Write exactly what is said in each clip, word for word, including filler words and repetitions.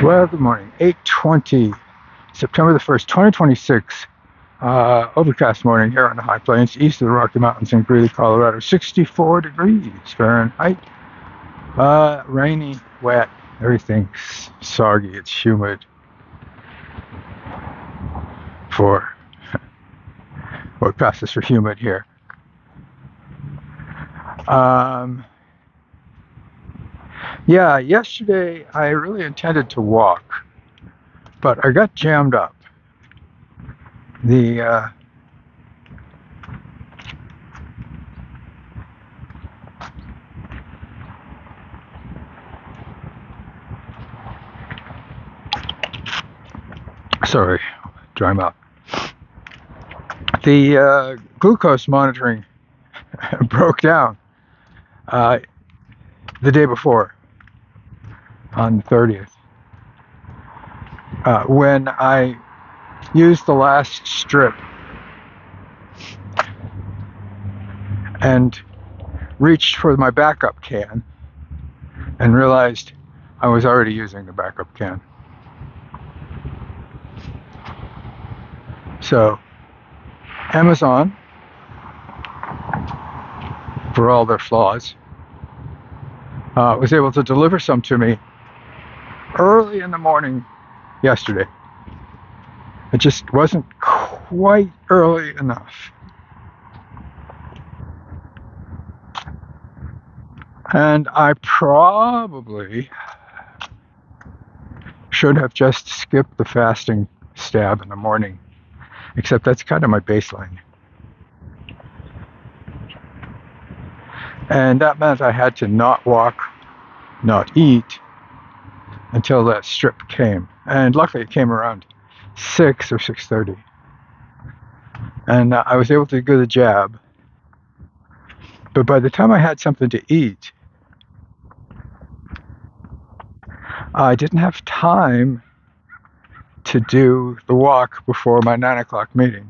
Well, good morning. eight twenty, September the first, twenty twenty-six. Uh, overcast morning here on the high plains east of the Rocky Mountains in Greeley, Colorado. sixty-four degrees Fahrenheit. Uh, rainy, wet, everything's soggy. It's humid for what passes for humid here. Um, yeah, yesterday I really intended to walk, but I got jammed up. The uh, sorry, dry mouth. The uh, glucose monitoring broke down uh, the day before, on the thirtieth, uh, when I used the last strip and reached for my backup can and realized I was already using the backup can. So Amazon, for all their flaws, uh, was able to deliver some to me early in the morning yesterday. It just wasn't quite early enough. And I probably should have just skipped the fasting stab in the morning, except that's kind of my baseline. And that meant I had to not walk, not eat, until that strip came. And luckily it came around six or six thirty. And uh, I was able to do the jab. But by the time I had something to eat, I didn't have time to do the walk before my nine o'clock meeting.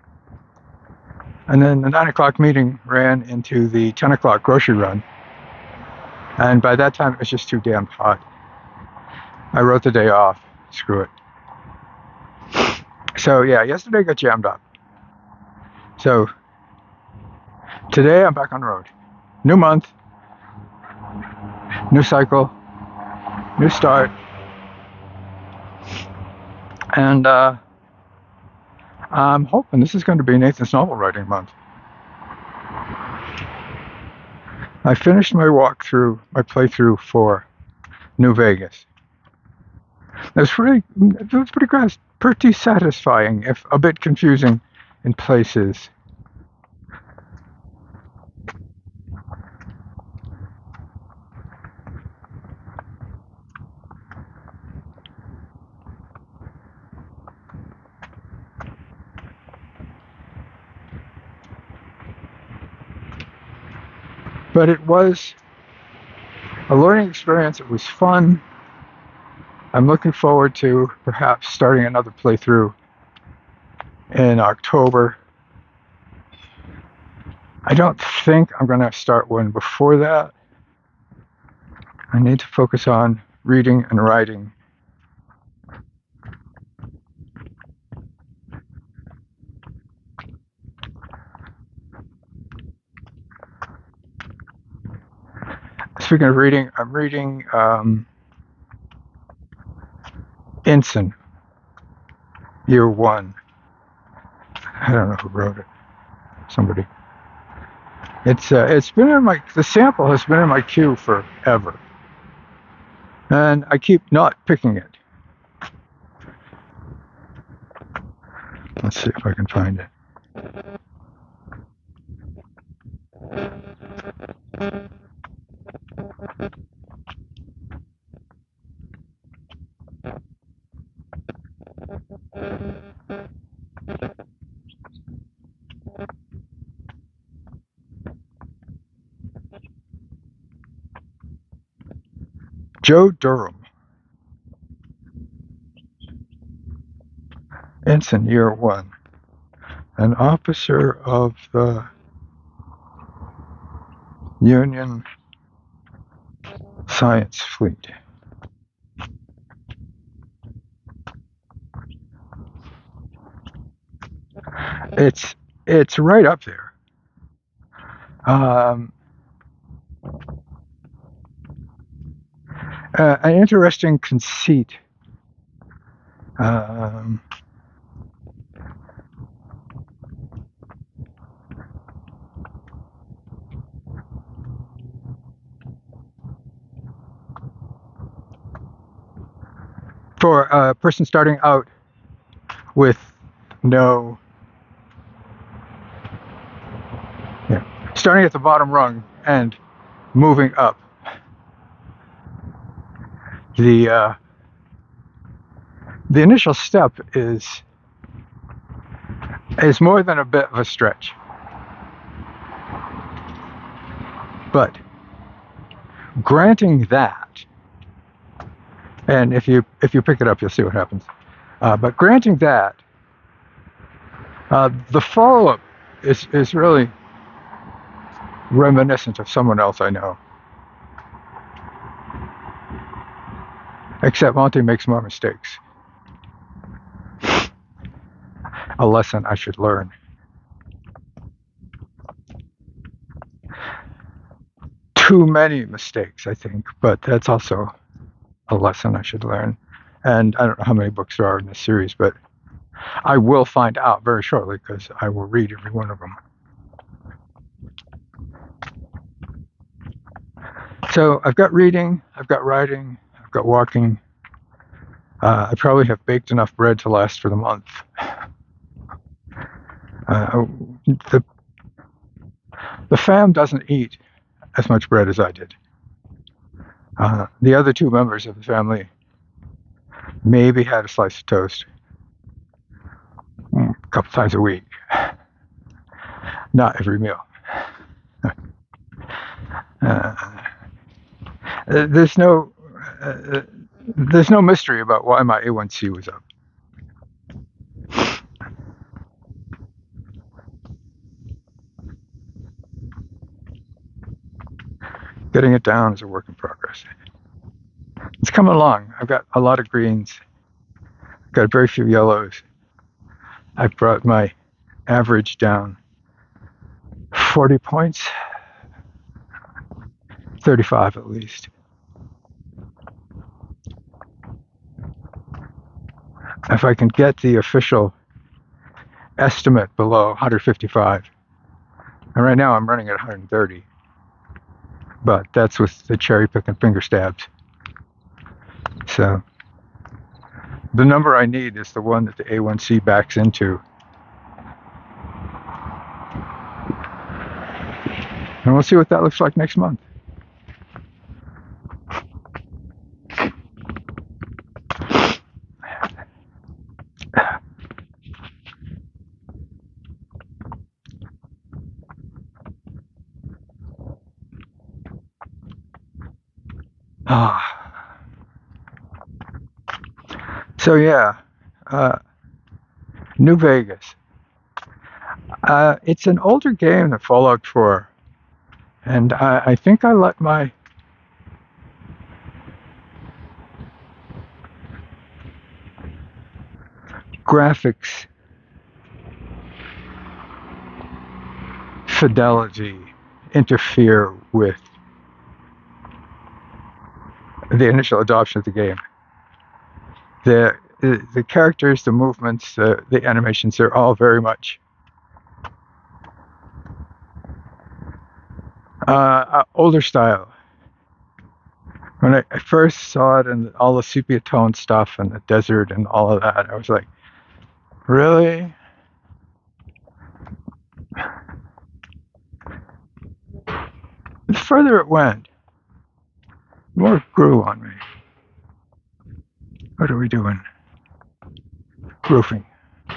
And then the nine o'clock meeting ran into the ten o'clock grocery run. And by that time, it was just too damn hot. I wrote the day off. Screw it. So yeah, yesterday I got jammed up. So today I'm back on the road. New month, new cycle, new start. And uh, I'm hoping this is going to be Nathan's novel writing month. I finished my walkthrough, my playthrough for New Vegas. It was pretty, it was pretty great, pretty satisfying, if a bit confusing in places. But it was a learning experience. It was fun. I'm looking forward to perhaps starting another playthrough in October. I don't think I'm going to start one before that. I need to focus on reading and writing. Speaking of reading, I'm reading um, Ensign, Year One. I don't know who wrote it. Somebody. It's uh, it's been in my the sample has been in my queue forever, and I keep not picking it. Let's see if I can find it. Joe Durham, Ensign, Year One, an officer of the Union Science Fleet. It's it's right up there. Um, uh, an interesting conceit. Um, for a person starting out with no, yeah, starting at the bottom rung and moving up, the uh, the initial step is is more than a bit of a stretch. But granting that, and if you if you pick it up, you'll see what happens. Uh, but granting that, uh, the follow-up is is really reminiscent of someone else I know. Except Monty makes more mistakes. A lesson I should learn. Too many mistakes, I think, but that's also a lesson I should learn. And I don't know how many books there are in this series, but I will find out very shortly because I will read every one of them. So I've got reading, I've got writing, I've got walking. Uh, I probably have baked enough bread to last for the month. Uh, the the fam doesn't eat as much bread as I did. Uh, the other two members of the family maybe had a slice of toast a couple times a week. Not every meal. uh, there's no uh, there's no mystery about why my A one C was up. Getting it down is a work in progress. It's coming along. I've got a lot of greens. I've got very few yellows. I've brought my average down forty points, thirty-five at least. If I can get the official estimate below one hundred fifty-five, and right now I'm running at one hundred thirty, but that's with the cherry pick and finger stabs. So the number I need is the one that the A one C backs into. And we'll see what that looks like next month. Ah. So yeah, uh, New Vegas. Uh, it's an older game than Fallout four, and I, I think I let my graphics fidelity interfere with the initial adoption of the game. The the, the characters, the movements, the, the animations, they're all very much uh, uh, older style. When I, I first saw it and all the sepia tone stuff and the desert and all of that, I was like, really? The further it went, the more it grew on me. What are we doing? Roofing.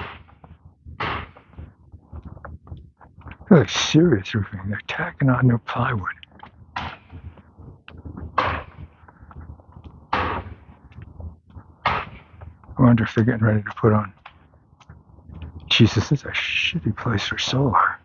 Really serious roofing. They're tacking on new plywood. I wonder if they're getting ready to put on. Jesus, this is a shitty place for solar.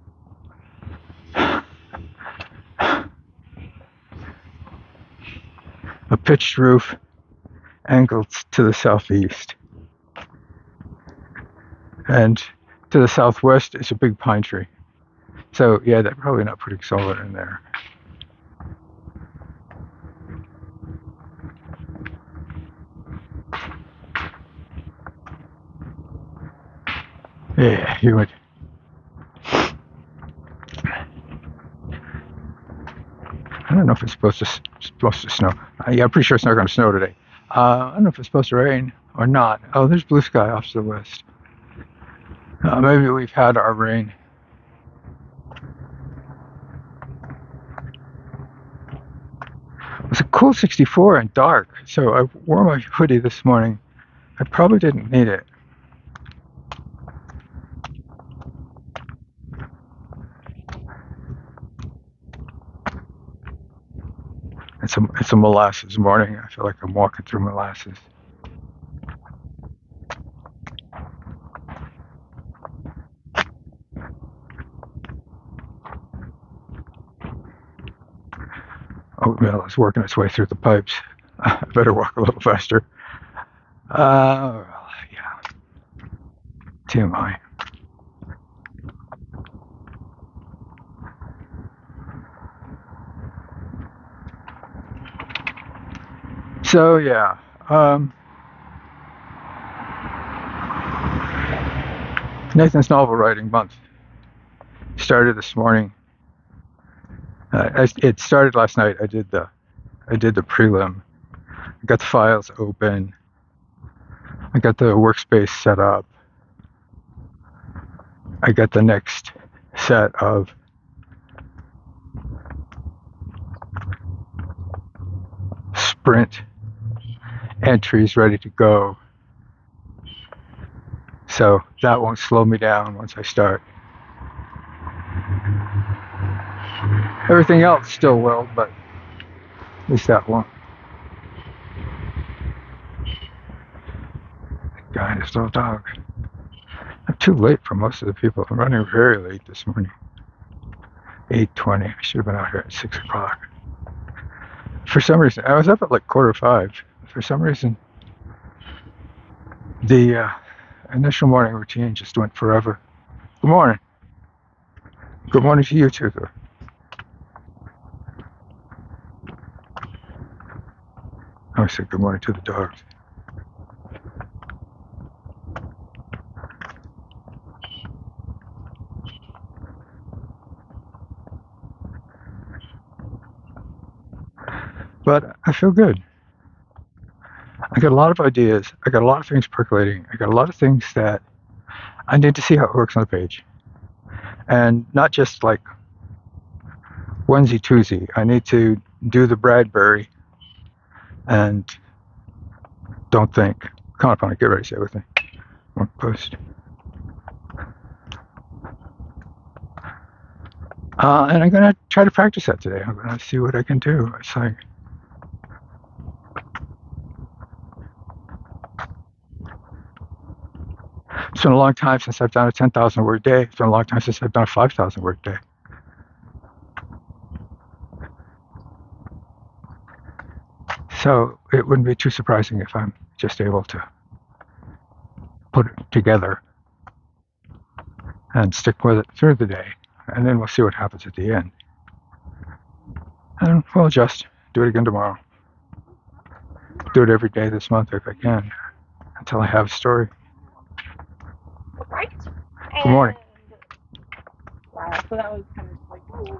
A pitched roof angled to the southeast. And to the southwest is a big pine tree. So yeah, they're probably not putting solar in there. Yeah, you would. I don't know if it's supposed to supposed to snow. Uh, yeah, I'm pretty sure it's not going to snow today. Uh, I don't know if it's supposed to rain or not. Oh, there's blue sky off to the west. Uh, maybe we've had our rain. It was a cool sixty-four and dark, so I wore my hoodie this morning. I probably didn't need it. It's a, it's a molasses morning. I feel like I'm walking through molasses. Oatmeal is working its way through the pipes. I better walk a little faster. Uh, yeah. T M I. So yeah, um, Nathan's novel writing month started this morning. Uh, I, it started last night. I did the, I did the prelim. I got the files open. I got the workspace set up. I got the next set of sprint entries ready to go. So that won't slow me down once I start. Everything else still will, but at least that won't. That guy and his little dog. I'm too late for most of the people. I'm running very late this morning. eight twenty. I should have been out here at six o'clock. For some reason, I was up at like quarter five. For some reason, the uh, initial morning routine just went forever. Good morning. Good morning to you too. I said good morning to the dogs. But I feel good. I got a lot of ideas. I got a lot of things percolating. I got a lot of things that I need to see how it works on the page. And not just like onesie twosie. I need to do the Bradbury and don't think. Come on, Pony, get ready, say it with me. One post. Uh, and I'm going to try to practice that today. I'm going to see what I can do. It's like, it's been a long time since I've done a ten thousand word day. It's been a long time since I've done a five thousand word day. So it wouldn't be too surprising if I'm just able to put it together and stick with it through the day. And then we'll see what happens at the end. And we'll adjust. Do it again tomorrow. Do it every day this month if I can, until I have a story. Right. Good morning. Wow, so that was kind of like, oh.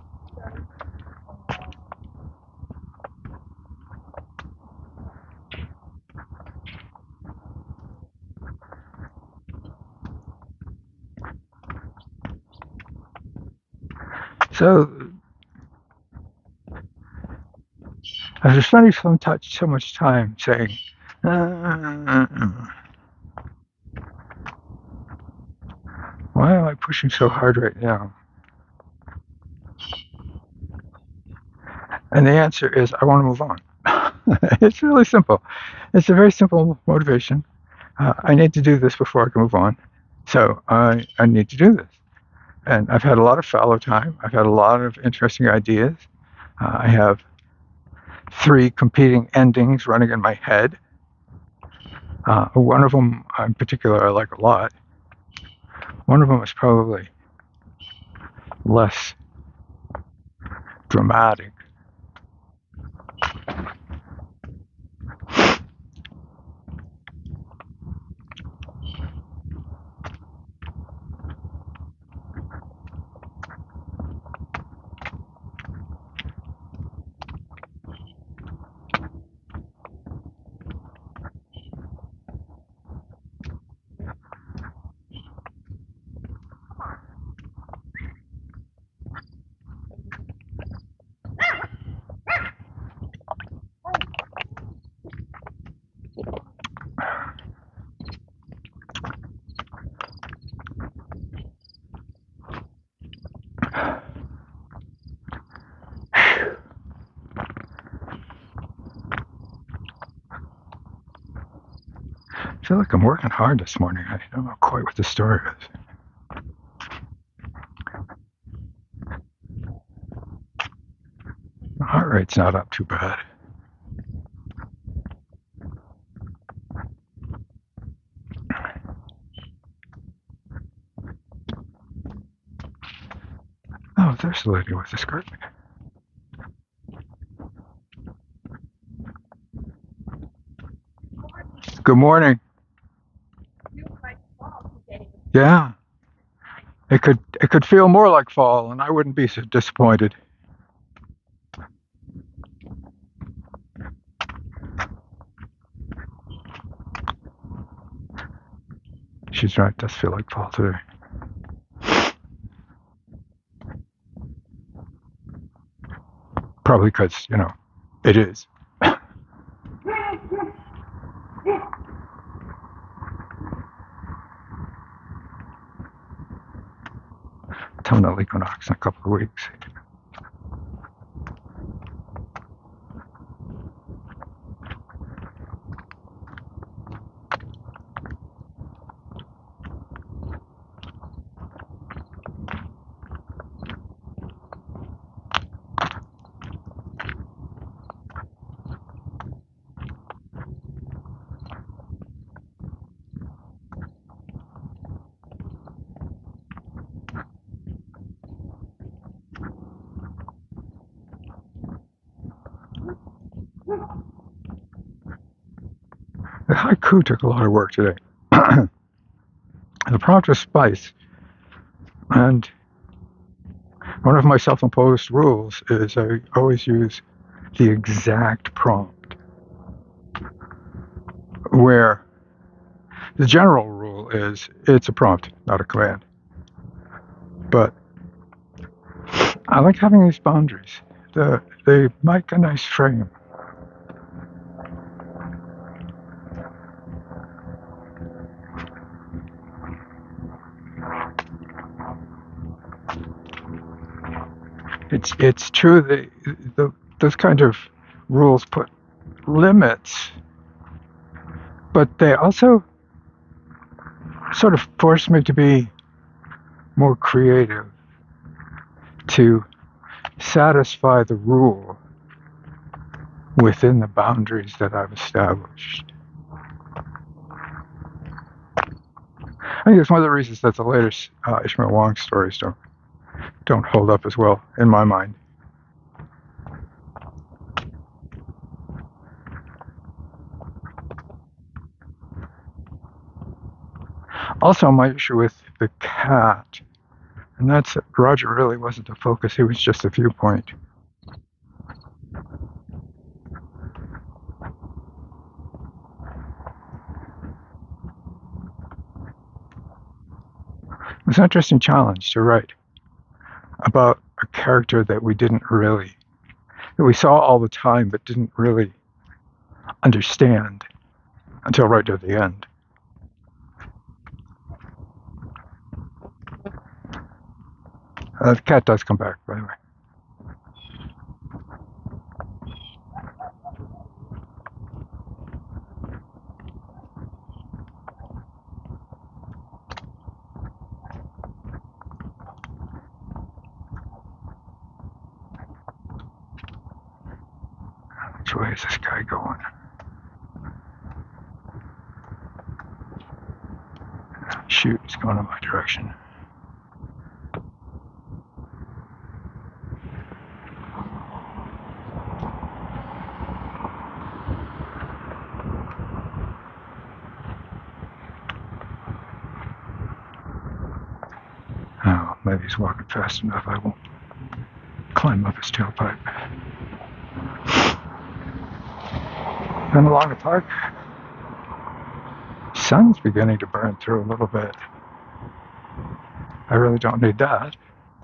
So I was spending so much, so much time saying, uh, why am I pushing so hard right now? And the answer is, I want to move on. It's really simple. It's a very simple motivation. Uh, I need to do this before I can move on. So I, I need to do this. And I've had a lot of fallow time. I've had a lot of interesting ideas. Uh, I have three competing endings running in my head. Uh, one of them in particular I like a lot. One of them was probably less dramatic. I feel like I'm working hard this morning. I don't know quite what the story is. The heart rate's not up too bad. Oh, there's the lady with the skirt. Good morning. Yeah. It could it could feel more like fall, and I wouldn't be so disappointed. She's right. It does feel like fall today. Probably because, you know, it is. Autumnal equinox in a couple of weeks. The haiku took a lot of work today. The prompt was spice, and one of my self-imposed rules is I always use the exact prompt, where the general rule is it's a prompt, not a command. But I like having these boundaries. The, they make a nice frame. It's it's true that the, those kind of rules put limits, but they also sort of force me to be more creative, to satisfy the rule within the boundaries that I've established. I think it's one of the reasons that the latest uh, Ishmael Wong stories don't don't hold up as well in my mind. Also, my issue with the cat, and that's that Roger really wasn't the focus, he was just a viewpoint. It was an interesting challenge to write about a character that we didn't really, that we saw all the time but didn't really understand until right at the end. Uh, the cat does come back, by the way. Which way is this guy going? Shoot, he's going going in my direction. Oh, maybe he's walking fast enough I won't climb up his tailpipe. Then along the park, sun's beginning to burn through a little bit. I really don't need that.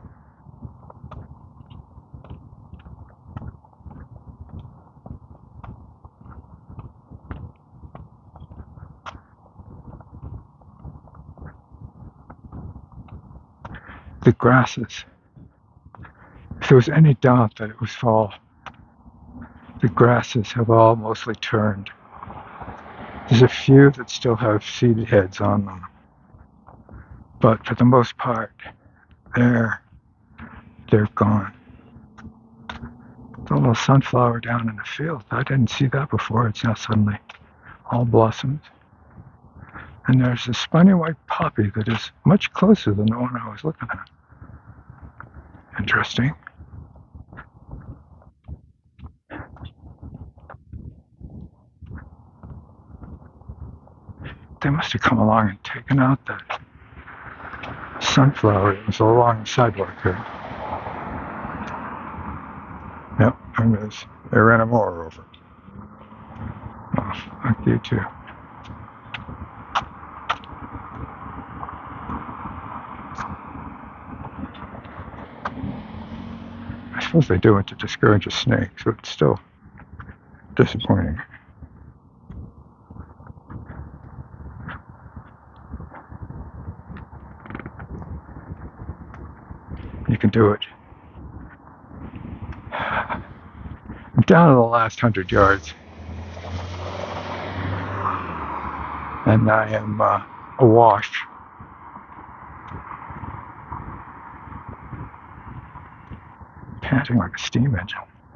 The grasses, if there was any doubt that it was fall, the grasses have all mostly turned. There's a few that still have seed heads on them, but for the most part, they're, they're gone. The little sunflower down in the field, I didn't see that before. It's now suddenly all blossomed. And there's a spiny white poppy that is much closer than the one I was looking at. Interesting. They must have come along and taken out that sunflower that was along the sidewalk here. Yep, there it is. They ran a mower over. Oh, fuck you too. I suppose they do it to discourage a snake, so it's still disappointing. You can do it. I'm down to the last hundred yards. And I am uh, awash. Panting like a steam engine.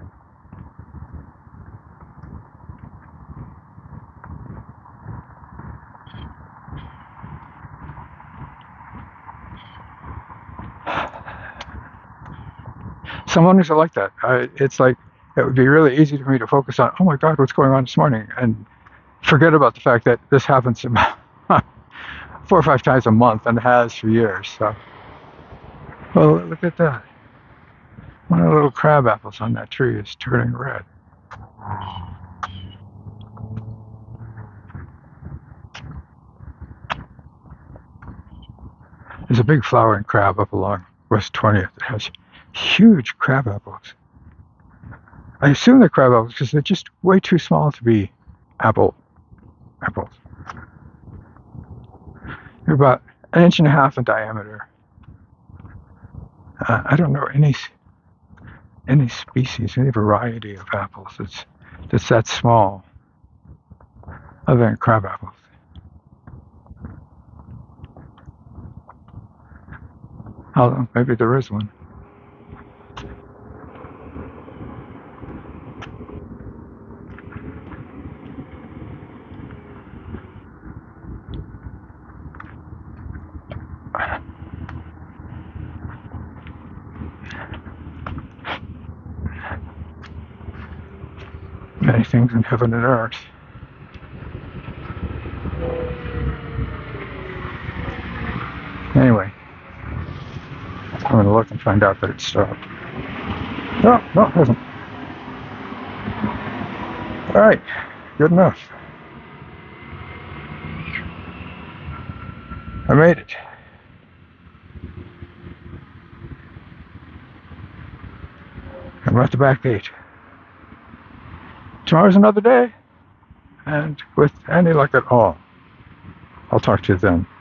Some mornings are like that. I, it's like, it would be really easy for me to focus on, oh my God, what's going on this morning? And forget about the fact that this happens about four or five times a month and has for years. So, well, look at that. One of the little crab apples on that tree is turning red. There's a big flowering crab up along West twentieth that has huge crab apples. I assume they're crab apples because they're just way too small to be apple apples. They're about an inch and a half in diameter. Uh, I don't know any any species, any variety of apples that's that's that small, other than crab apples. Although maybe there is one. Many things in heaven and earth. Anyway, I'm going to look and find out that it stopped. No, no, it hasn't. Alright, good enough. I made it. I'm at the back gate. Tomorrow's another day, and with any luck at all, I'll talk to you then.